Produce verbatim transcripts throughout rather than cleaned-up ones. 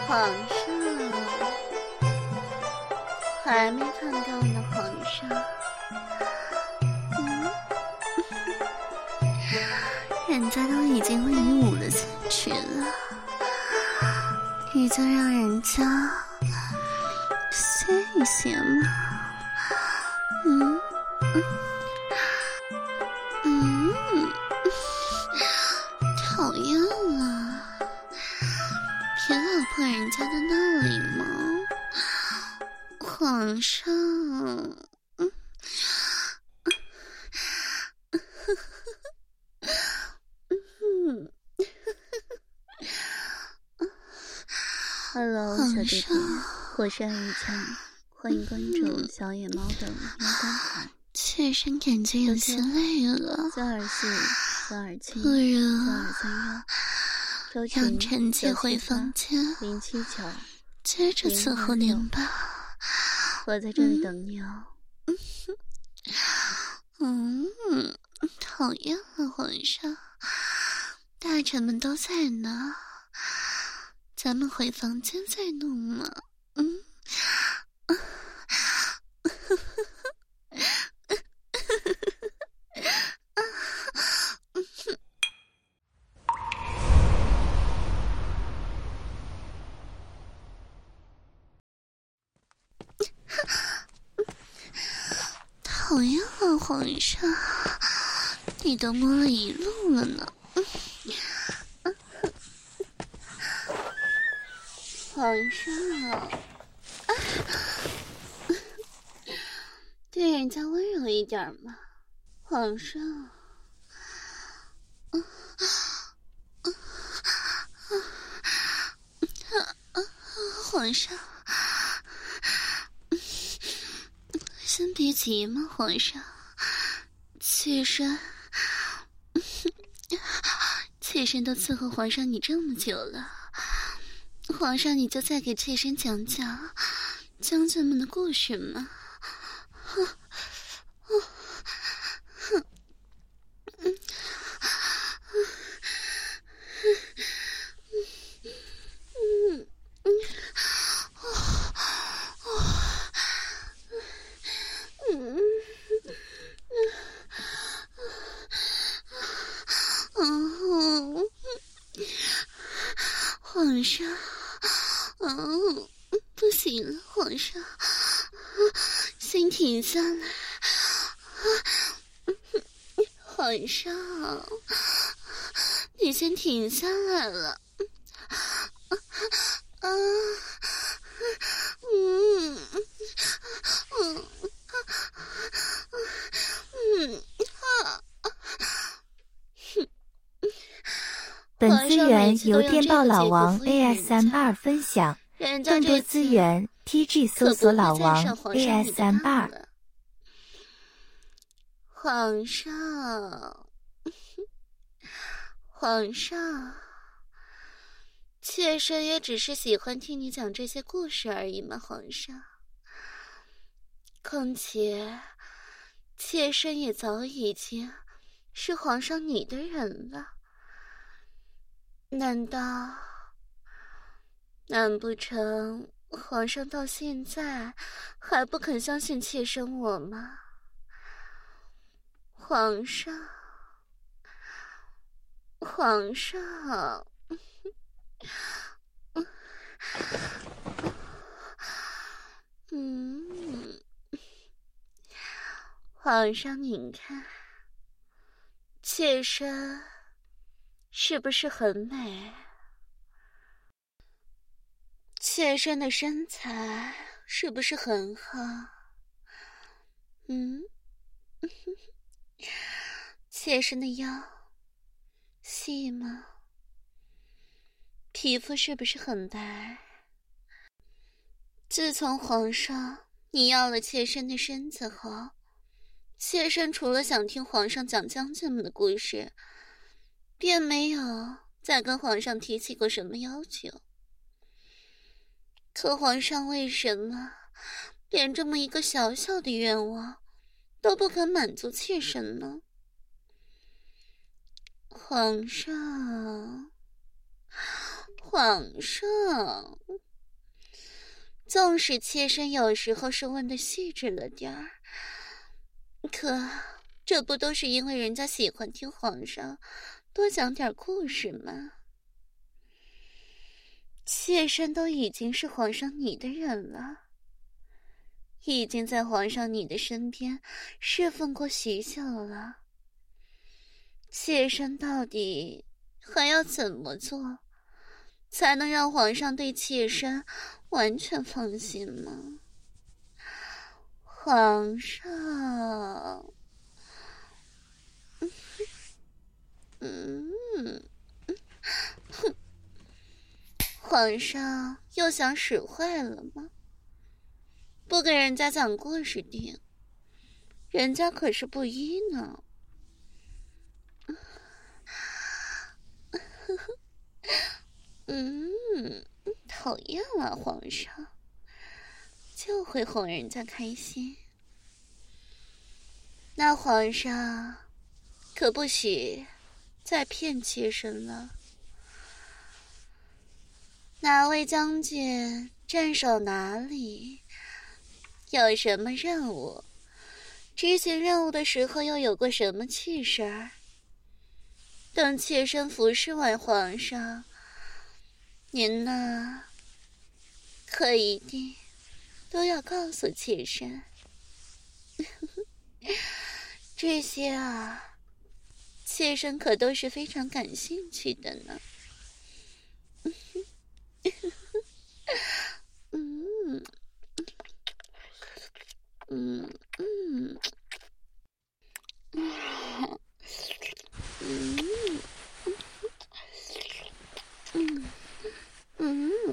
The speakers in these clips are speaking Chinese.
皇上，还没看够呢，皇上。嗯，人家都已经为你舞了进去了，你就让人家歇一歇嘛。嗯嗯嗯，讨厌了，别老破人家的闹礼貌。皇上，嗯 ，Hello， 小弟弟，我是爱玉强，欢迎关注小野猫的喵官台。 妾身感觉有些累了， 三二四三二七不如三二三幺， 让臣妾回房间， 零七九， 接着伺候您吧。 我在这里等你哦。 嗯，讨厌了，皇上，大臣们都在呢，咱们回房间再弄嘛。嗯。讨厌了，皇上，你都摸了一路了呢。皇上，啊，对人家温柔一点嘛，皇上。啊啊啊啊！皇上。先别急嘛，皇上。妾身，妾身都伺候皇上你这么久了，皇上你就再给妾身讲讲将军们的故事嘛。皇上，嗯，不行了，皇上，先停下来。皇上，你先停下来了。啊，嗯，嗯，嗯，啊。 本资源由电报老王 A S M 二分享，更多资源 T G 搜索老王 A S M 二。 皇上，皇上，妾身也只是喜欢听你讲这些故事而已嘛，皇上。况且，妾身也早已经是皇上你的人了。难道难不成皇上到现在还不肯相信妾身我吗？皇上，皇上，嗯，皇上您看，妾身是不是很美？妾身的身材是不是很好？嗯，妾身的腰细吗？皮肤是不是很白？自从皇上你要了妾身的身子后，妾身除了想听皇上讲将军们的故事，便没有再跟皇上提起过什么要求。可皇上为什么连这么一个小小的愿望都不肯满足妾身呢？皇上，皇上， 纵使妾身有时候是问的细致了点儿，可这不都是因为人家喜欢听皇上多讲点故事吗？妾身都已经是皇上你的人了，已经在皇上你的身边侍奉过许久了，妾身到底还要怎么做才能让皇上对妾身完全放心呢？皇上，嗯，哼，皇上又想使坏了吗？不给人家讲故事听，人家可是不依呢。嗯，讨厌啊，皇上就会哄人家开心。那皇上可不许再骗妾身了。哪位将军镇守哪里，有什么任务，执行任务的时候又有过什么趣事儿，等妾身服侍完皇上，您呢可一定都要告诉妾身。这些啊，妾身可都是非常感兴趣的呢。嗯嗯嗯嗯嗯嗯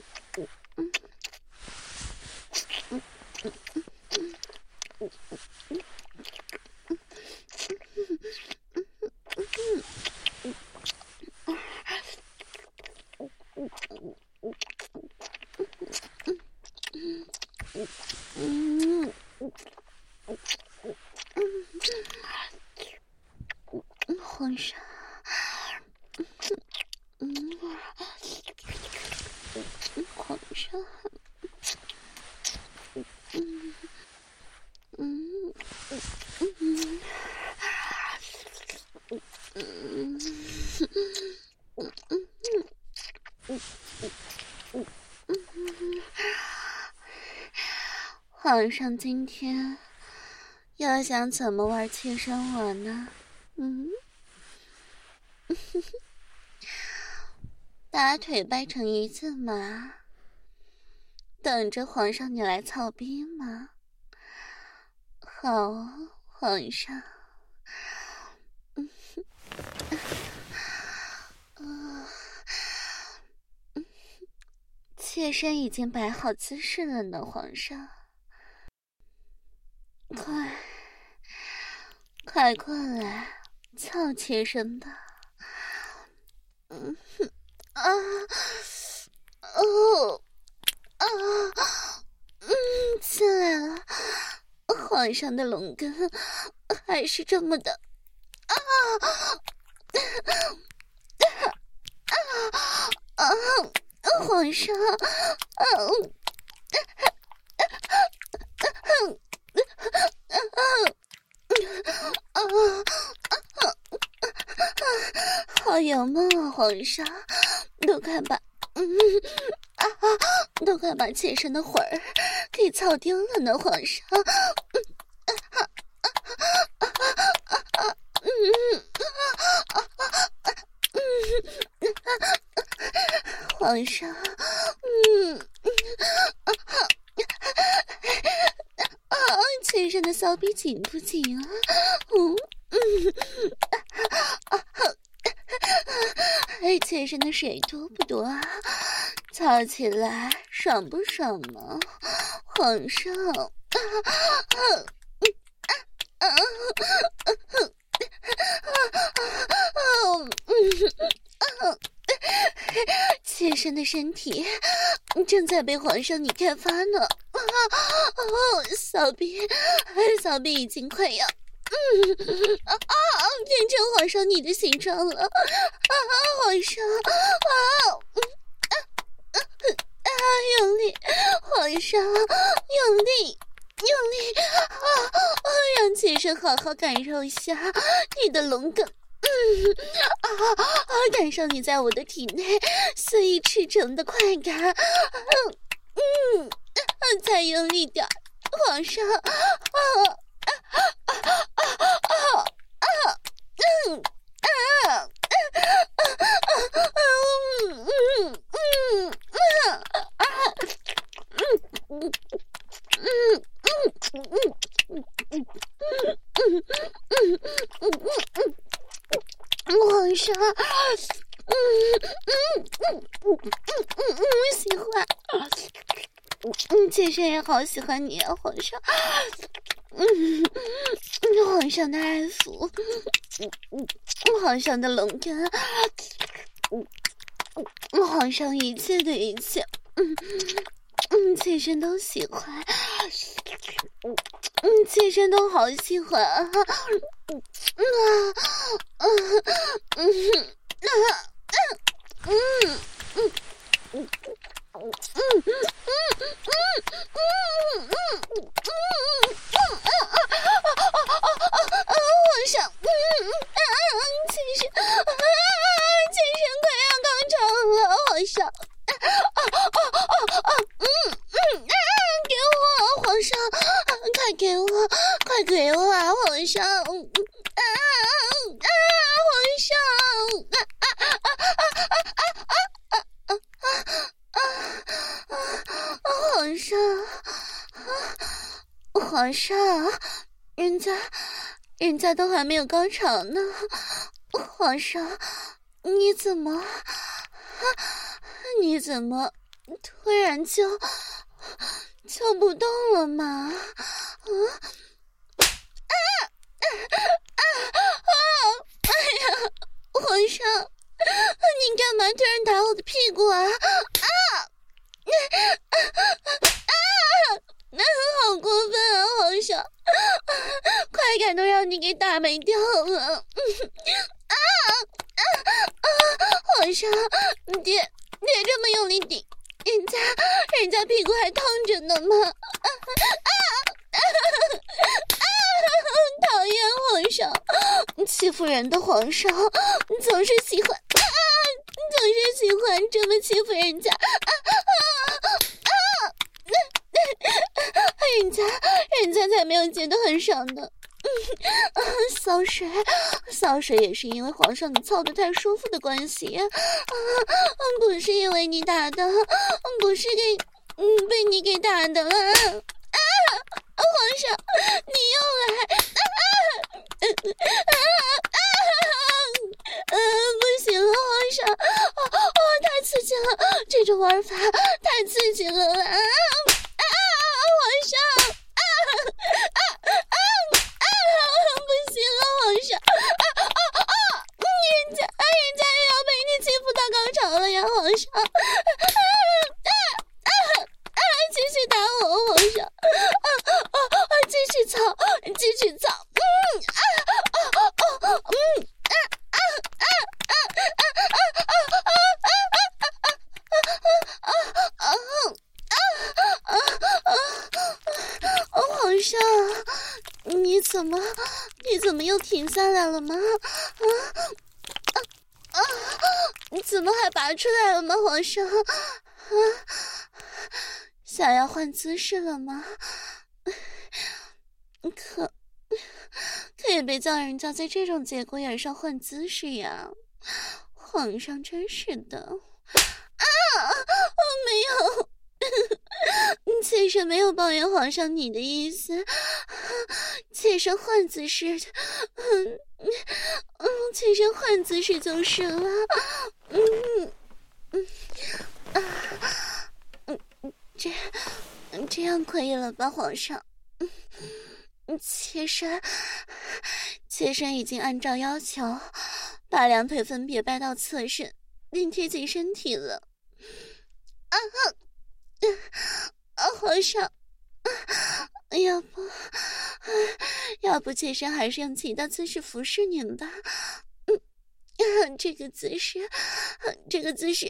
嗯，皇上，嗯，皇上，嗯嗯嗯嗯嗯嗯，皇上今天要想怎么玩妾身我呢？嗯，大腿掰成一字马，等着皇上你来操逼吗？好啊，皇上。嗯，啊，嗯，妾身已经摆好姿势了呢，皇上。快，快过来操妾身吧。嗯哼，啊，哦，啊，嗯，进来了。皇上的龙根还是这么的啊啊啊！皇上，啊啊啊！好油梦啊，皇上，都快把嗯啊，都快把妾身的魂儿给操丢了呢，皇上。皇上，嗯啊，妾身的骚逼紧不紧啊？嗯嗯啊，哎，妾身的水多不多啊？操起来爽不爽呢？皇上，啊啊啊啊啊！妾身的身体正在被皇上你开发呢，啊哦，骚逼，骚逼已经快要，嗯啊啊，变成皇上你的形状了，啊，皇上，啊，嗯啊啊用力，皇上，用力，用力啊啊！让妾身好好感受一下你的龙梗。嗯啊啊！感受你在我的体内肆意驰骋的快感。嗯嗯，再用力点，皇上。啊啊啊啊啊啊！嗯啊啊啊啊！嗯嗯嗯啊啊嗯嗯嗯嗯嗯嗯嗯嗯嗯嗯。皇上，嗯嗯嗯嗯嗯嗯，喜欢，嗯，妾身也好喜欢你啊，皇上，嗯，皇上的爱抚，嗯，皇上的龙根，嗯，皇上一切的一切，嗯嗯，妾身都喜欢，嗯，妾身都好喜欢啊。嗯啊嗯嗯啊嗯嗯嗯嗯嗯嗯嗯嗯皇上，嗯啊，妾身啊，妾身快要高潮了，皇上，啊啊啊啊，嗯嗯啊，给我，皇上，快给我，快给我啊，皇上，啊啊，皇上，啊啊啊啊啊啊啊啊啊！皇上，皇上，人家，人家都还没有高潮呢，皇上，你怎么，你怎么突然就就不动了吗？啊啊啊啊！哎呀，皇上，你干嘛突然打我的屁股啊？啊！啊啊！那好过分啊，皇上！快感都让你给打没掉了！啊啊啊！皇上，别别这么用力顶，人家人家屁股还烫着呢嘛！啊啊啊啊！讨厌皇上，欺负人的皇上，总是喜欢啊，总是喜欢这么欺负人家啊啊啊！人家人家才没有觉得很爽呢。嗯，骚水，骚水也是因为皇上你操得太舒服的关系啊，不是因为你打的，不是给嗯被你给打的了啊！皇上，你又来啊啊啊啊！不行了，皇上，哦哦，太刺激了，这种玩法太刺激了啊！啊，皇上，啊啊啊啊！不行了，皇上，啊啊啊！人家人家也要被你欺负到高潮了呀，皇上！啊啊啊啊！继续打我，皇上！啊啊啊！继续操，继续操！嗯啊啊啊嗯啊啊啊啊啊啊啊啊啊啊啊啊啊！皇上，你怎么你怎么又停下来了吗？啊啊啊！你怎么还拔出来了吗？皇上啊，想要换姿势了吗？可可也别叫人家在这种节骨眼上换姿势呀！皇上真是的啊！我没有。妾身没有抱怨皇上你的意思，妾身换姿势，嗯嗯，妾身换姿势就是了，嗯嗯啊嗯这这样可以了吧，皇上？嗯，妾身妾身已经按照要求，把两腿分别掰到侧身，并贴紧身体了。啊啊！皇上，啊、要不，啊、要不妾身还是用其他姿势服侍您吧。嗯，啊、这个姿势，啊、这个姿势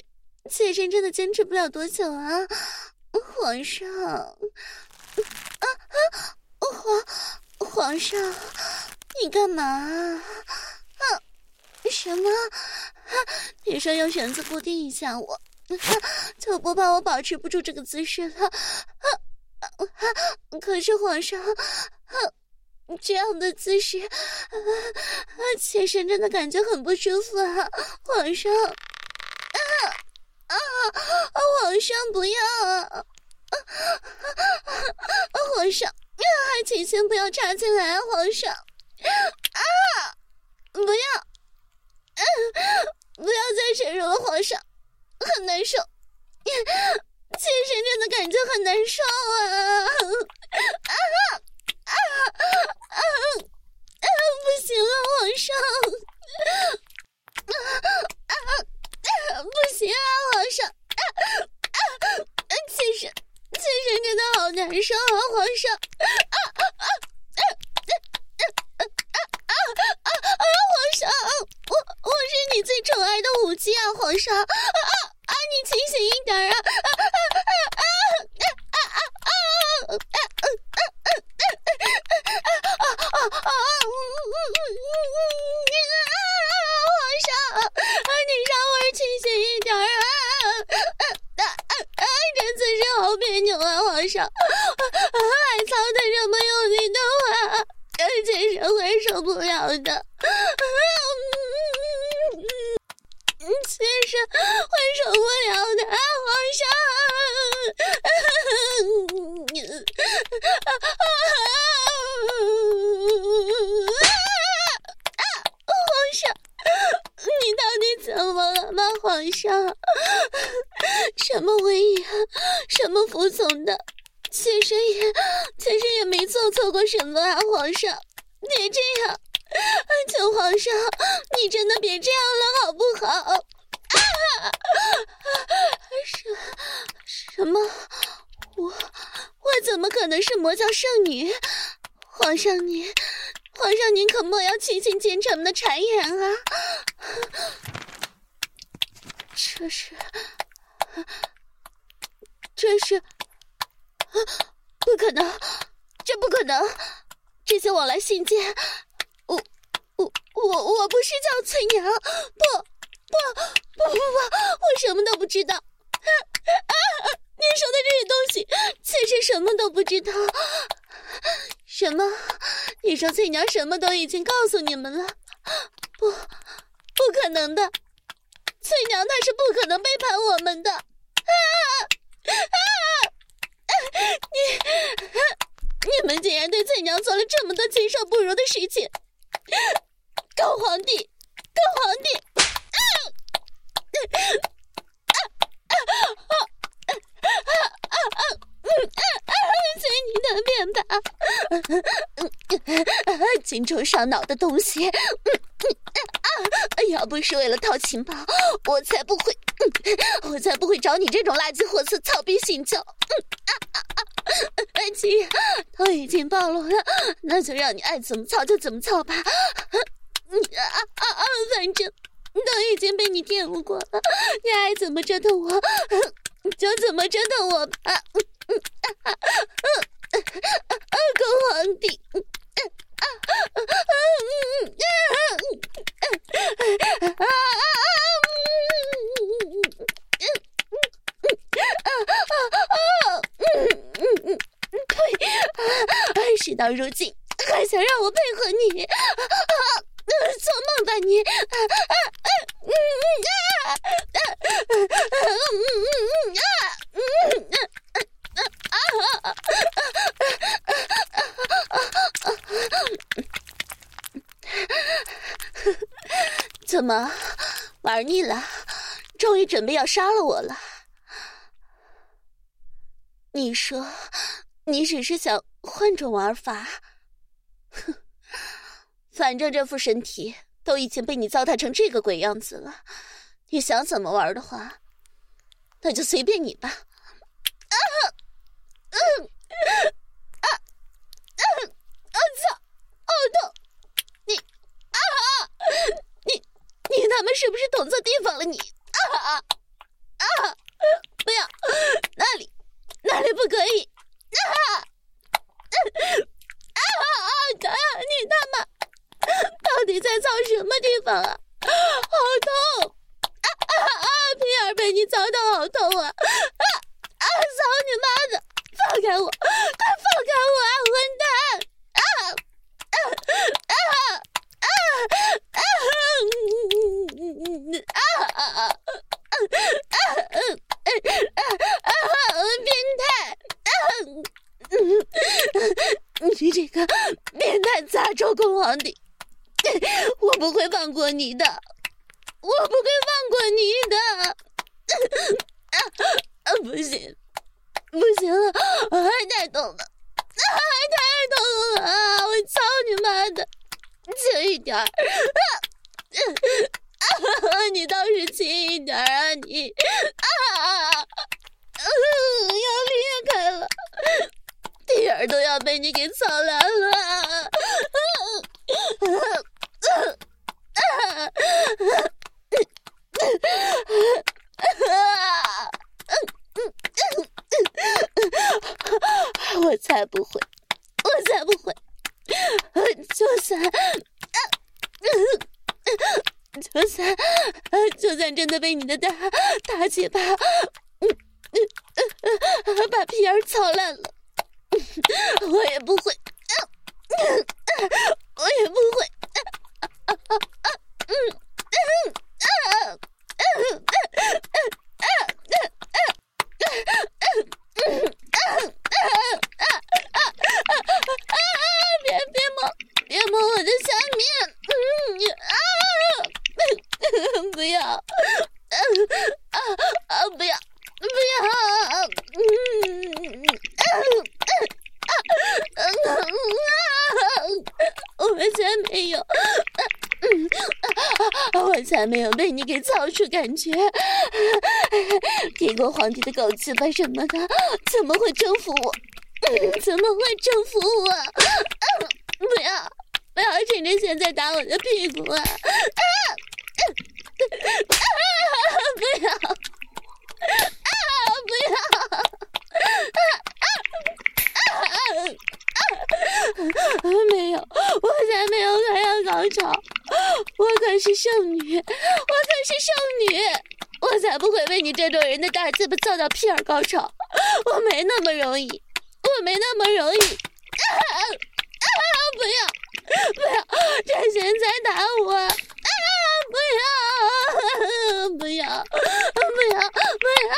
妾身真的坚持不了多久啊，皇上。啊啊！皇皇上，你干嘛啊？啊，什么？啊、你说用绳子固定一下我，啊、就不怕我保持不住这个姿势了？啊啊啊、可是皇上，啊，这样的姿势，啊啊，妾身真的感觉很不舒服啊！皇上，啊啊啊！皇上不要啊！啊啊啊！皇上。还请先不要插进来啊，皇上！啊，不要，啊、不要再深入了，皇上，很难受，妾身真的感觉很难受啊！啊啊啊啊！不行了，皇上！啊啊啊！不行啊，皇上！啊啊啊！妾身。妾身真的好难受啊，皇上！啊啊啊啊啊啊啊啊！皇上，我我是你最宠爱的武姬啊，皇上！啊啊啊！你清醒一点啊！啊啊啊啊啊啊啊啊啊啊！皇上，你稍微清醒一点啊！这姿势好别扭啊，皇上！还操的这么用力的话，妾身会受不了的。妾身会受不了的，皇上！皇上，你到底怎么了吗，皇上？什么威严，什么服从的，妾身也妾身也没做错过什么啊，皇上，别这样，求皇上，你真的别这样了好不好？啊！什什么？我我怎么可能是魔教圣女？皇上您，皇上您可莫要曲尽奸臣们的谗言啊！这是。这是，啊，不可能，这不可能！这些往来信件，我我我我不是叫翠娘，不不不不不，我什么都不知道。啊啊！你说的这些东西，妾身什么都不知道。什么？你说翠娘什么都已经告诉你们了？不，不可能的！翠娘她是不可能背叛我们的。啊啊！你你们竟然对翠娘做了这么多禽兽不如的事情！告皇帝，告皇帝！啊啊啊啊啊啊！随你的便吧！精虫上脑的东西！要不是为了套情报，我才不会，我才不会找你这种垃圾货色操逼信教。既然都已经暴露了，那就让你爱怎么操就怎么操吧。啊啊啊！反正都已经被你玷污过了，你爱怎么折腾我，就怎么折腾我吧。狗皇帝！呸！事到如今还想让我配合你，做梦吧你！怎么玩腻了？终于准备要杀了我了？你说你只是想换种玩法？哼，反正这副身体都已经被你糟蹋成这个鬼样子了，你想怎么玩的话，那就随便你吧。啊！嗯啊啊啊！操！好痛！你啊！你你他妈是不是捅错地方了你？啊啊啊！ 可以！啊啊啊！哥，你他妈到底在操什么地方啊？好痛！啊啊啊！皮儿被你操到好痛啊！啊啊！操你妈的！放开我！快放开我啊！混蛋！啊啊啊啊啊！啊啊啊！啊啊啊！变态！你这个变态杂种狗皇帝，我不会放过你的，我不会放过你的！啊啊！不行，不行了，太痛了，太痛了啊！我操你妈的，轻一点儿！啊啊！你倒是轻一点啊你！啊！嗯，要裂开了，地儿都要被你给操烂了！我才不会，我才不会！就算，就算，就算真的被你的大大嘴巴。把皮儿操烂了，我也不会，我也不会。别别摸，别摸我的下面！啊！不要！啊啊！不要！不要！嗯，我才没有，我才没有被你给操出感觉。帝国皇帝的狗鸡巴什么的，怎么会征服我？怎么会征服我？不要，不要趁着现在打我的屁股啊！不要！啊！不要！啊啊啊！没有，我才没有快要高潮，我可是圣女，我可是圣女，我才不会被你这种人的大嘴巴操到屁儿高潮，我没那么容易，我没那么容易！啊啊！不要！不要！这现在打我！啊！不要！不要！不要！不要！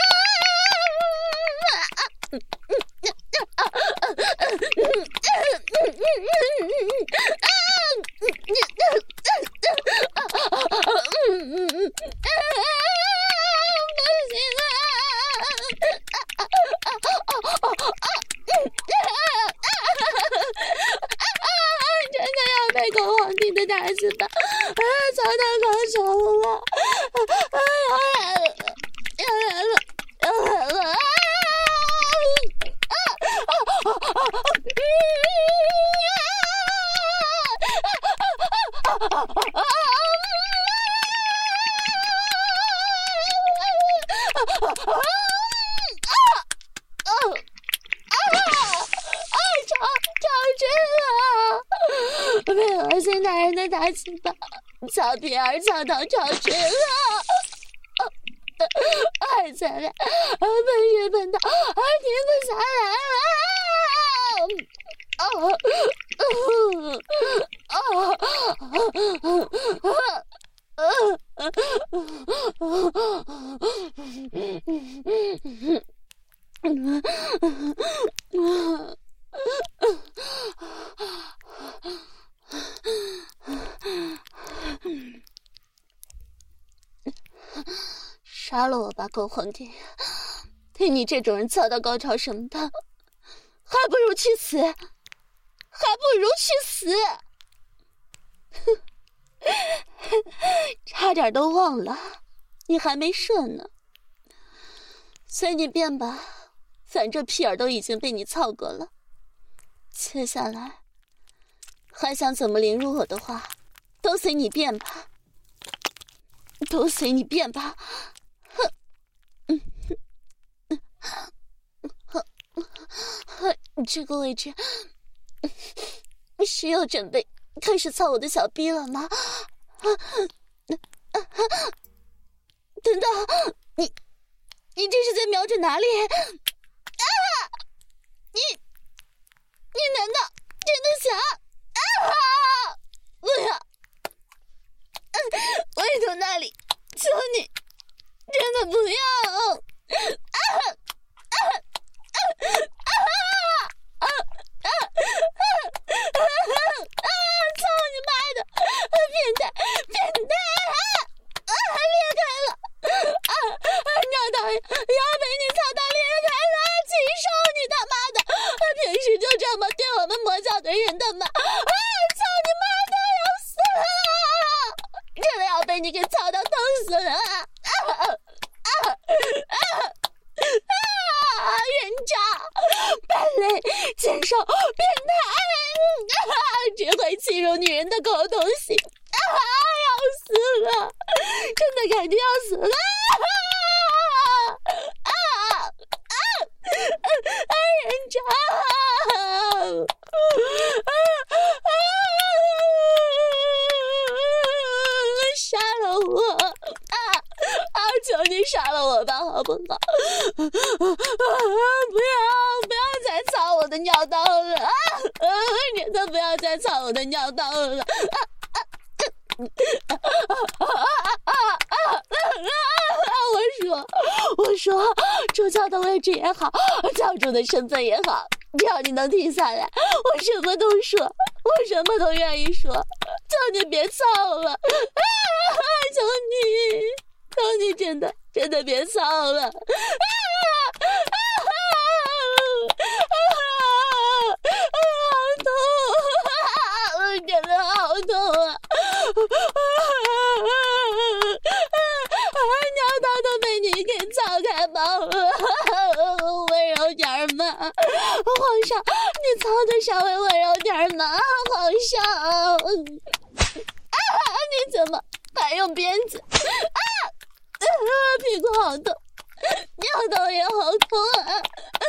真的要被狗皇帝的大嘴巴啊操到高潮了！啊，要来了，要来了，要来了！啊啊啊啊啊！被恶心男人的大嘴巴操皮儿操到超群了，爱再来，笨是笨到停不下来了！杀了我吧，狗皇帝！对你这种人操到高潮什么的，还不如去死，还不如去死！差点都忘了，你还没射呢。随你便吧，反正屁眼都已经被你操过了。接下来还想怎么凌辱我的话，都随你便吧，都随你便吧。哼，嗯，哼， 这个位置是要准备开始操我的小逼了吗？等等，你你这是在瞄准哪里？啊！你你难道真的想？啊！不要！我从那里，求你，真的不要！啊啊啊啊啊啊啊！操你妈的！变态，变态！啊！裂开了！啊啊！尿道要被你操到裂开了！禽兽，你他妈的！平时就这么对我们魔教的人的吗？啊！操你妈的！要死了！真的要被你给操到痛死了！啊啊啊啊！啊！人渣、败类、禽兽、变态！啊！只会欺辱女人的狗东西！啊！要死了！真的感觉要死了！啊啊啊！啊！人渣！啊啊！杀了我！啊啊！求你杀了我吧，好不好？不要不要再操我的尿道了！啊！真的不要再操我的尿道了！啊啊啊啊啊啊！我说，我说，主教的位置也好，教主的身份也好，只要你能停下来，我什么都说，我什么都愿意说，求你别操了！啊！求你，求你真的真的别操了！啊啊啊啊！好痛啊！真的好痛啊！尿道都被你给操开包了，温柔点嘛，皇上，你操的稍微温柔点嘛，皇上。啊！你怎么还用鞭子？啊！啊！屁股好痛，尿道也好痛啊！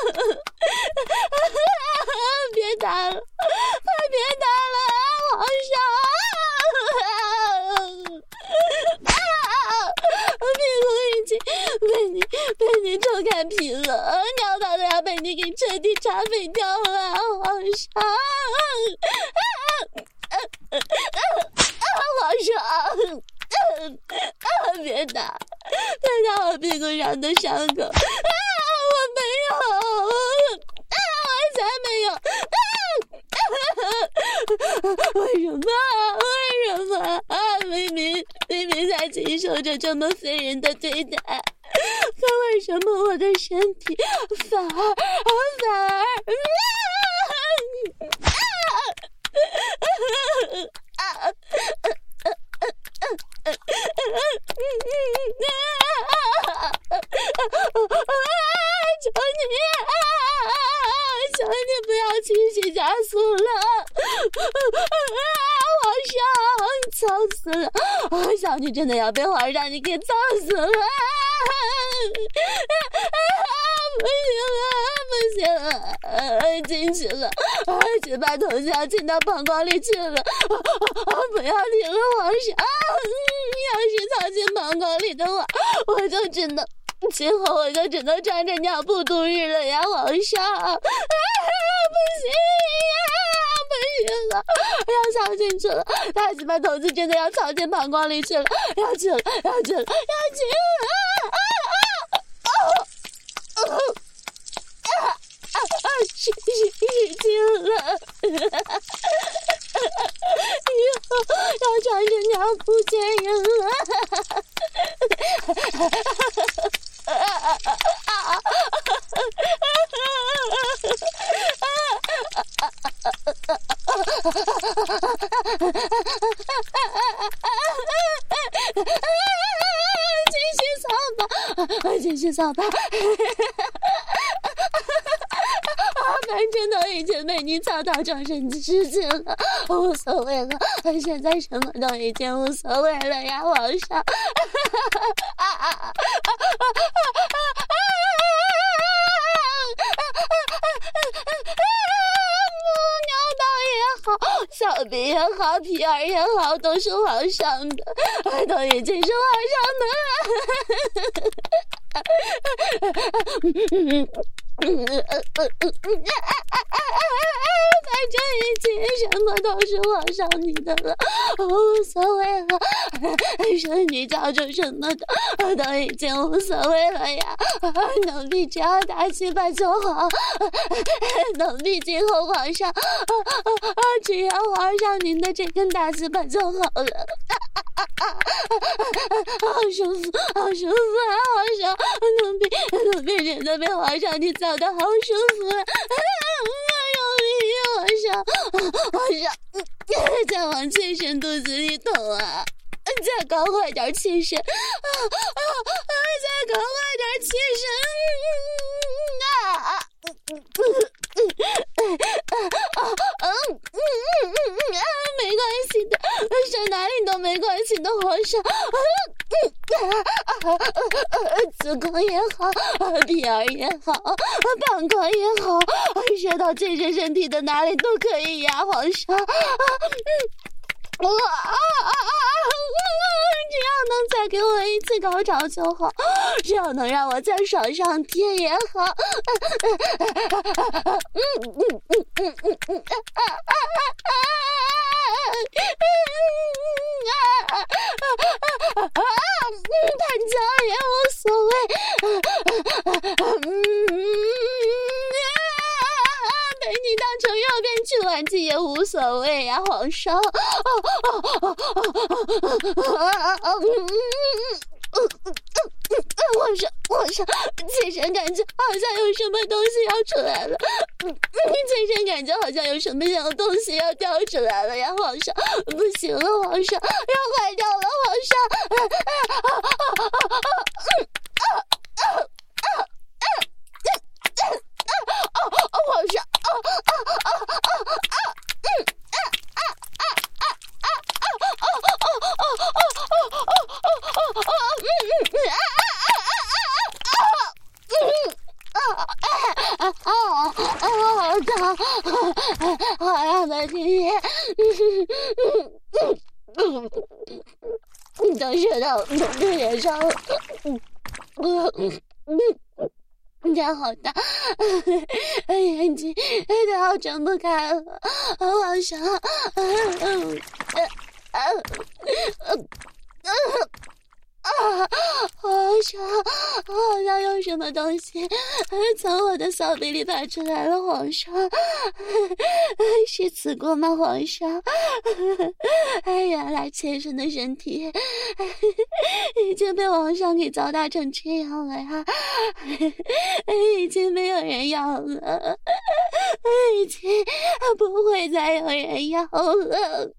别打了，快别打了，皇上！啊！屁股已经被你被你抽开皮了，尿道都要被你给彻底查废掉了，皇上！皇上！啊！别打，别打我屁股上的伤口！啊！我没有，啊！我才没有！啊！为什么？为什么？啊！明明明明在经受着这么非人的对待，可为什么我的身体反而反而？啊！啊！啊！求你，求你不要继续加速了！皇上，操死了！皇上，你真的要被皇上你给操死了！不行了，不行了，进去了，去把头像进到膀胱里去了！不要停了，皇上！要是操进膀胱里的话，我就只能，今后我就只能穿着尿布度日了呀，皇上！啊，不行呀，不行了，要操进去了，大鸡巴头子真的要操进膀胱里去了，要去了，要去了，要去了！啊啊啊啊啊啊啊！使使使劲了！以后要穿着尿布见人了！继续操吧，继续操吧！反正都已经被你操到终身之境了，无所谓了。现在什么都已经无所谓了呀，皇上！啊啊啊！ 好，皮儿也好，都是皇上的，都已经是皇上的了。反正一切什么都是皇上你的了，无所谓了，是你叫出什么的都已经无所谓了呀。奴婢只要打起把就好，奴婢今后皇上只要皇上您的这根大字板就好了。好舒服，好舒服啊！皇上，奴婢奴婢真的被皇上你造的好舒服啊！皇上，皇上，再往妾身肚子里捅啊！再搞坏点妾身，啊啊啊！再搞坏点妾身啊！没关系的，上哪里都没关系的，皇上。子宫也好，皮儿也好，膀胱也好，射到妾身身体的哪里都可以呀，皇上。我啊啊啊！只要能再给我一次高潮就好，只要能让我再爽上天也好。嗯嗯嗯嗯嗯嗯啊啊啊！弹脚也无所谓。陪你当成右边去玩具也无所谓呀，皇上。皇上，皇上，妾身感觉好像有什么东西要出来了。妾身感觉好像有什么样的东西要掉出来了呀，皇上，不行了，皇上，要坏掉了，皇上。皇上，好样的，今天，都射到脸上了，天好大，眼睛都要睁不开了，皇上，啊！皇上，好像有什么东西从我的骚逼里爬出来了，皇上，是子宫吗，皇上？原来妾身的身体已经被皇上给糟蹋成这样了呀，已经没有人要了，已经不会再有人要了。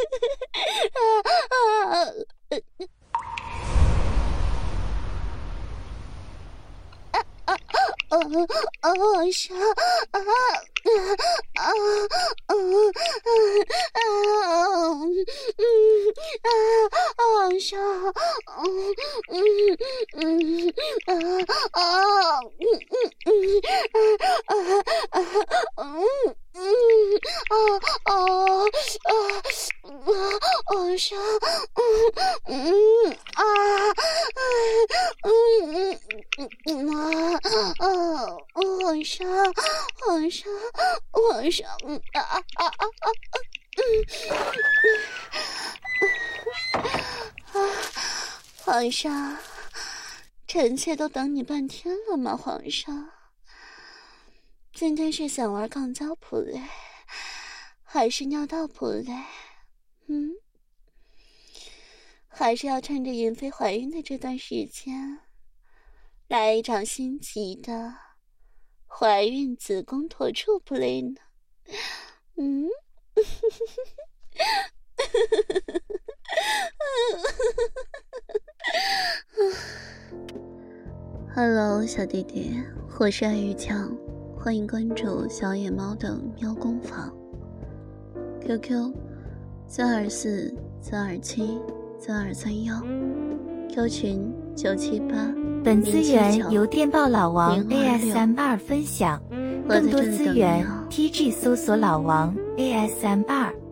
啊啊啊！皇上啊啊啊啊啊啊！皇上，嗯嗯嗯啊啊嗯嗯嗯啊啊嗯嗯啊啊啊啊！皇上，嗯嗯啊嗯嗯嗯啊啊！皇上，皇上，皇上啊啊啊啊！嗯，皇上，臣妾都等你半天了吗？皇上，今天是想玩肛交普类，还是尿道普类？嗯，还是要趁着云飞怀孕的这段时间，来一场新奇的怀孕子宫脱处play呢？嗯Hello， 小弟弟，我是爱玉强，欢迎关注小野猫的喵工坊。Q Q 三二四三二七三二三幺 ，Q 群九七八。 本资源由电报老王 A S M R 分享，更多资源 T G 搜索老王 A S M R。